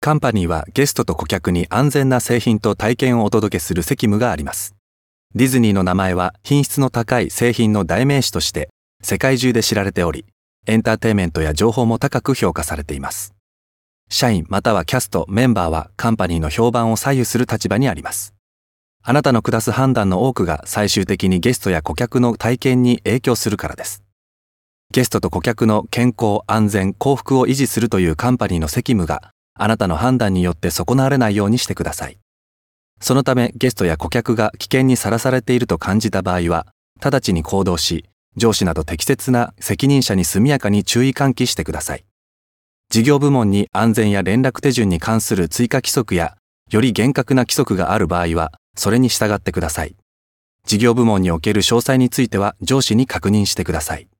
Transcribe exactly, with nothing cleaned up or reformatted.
カンパニーはゲストと顧客に安全な製品と体験をお届けする責務があります。ディズニーの名前は品質の高い製品の代名詞として世界中で知られており、エンターテインメントや情報も高く評価されています。社員またはキャスト、メンバーはカンパニーの評判を左右する立場にあります。あなたの下す判断の多くが最終的にゲストや顧客の体験に影響するからです。ゲストと顧客の健康、安全、幸福を維持するというカンパニーの責務があなたの判断によって損なわれないようにしてください。そのためゲストや顧客が危険にさらされていると感じた場合は、直ちに行動し、上司など適切な責任者に速やかに注意喚起してください。事業部門に安全や連絡手順に関する追加規則や、より厳格な規則がある場合は、それに従ってください。事業部門における詳細については上司に確認してください。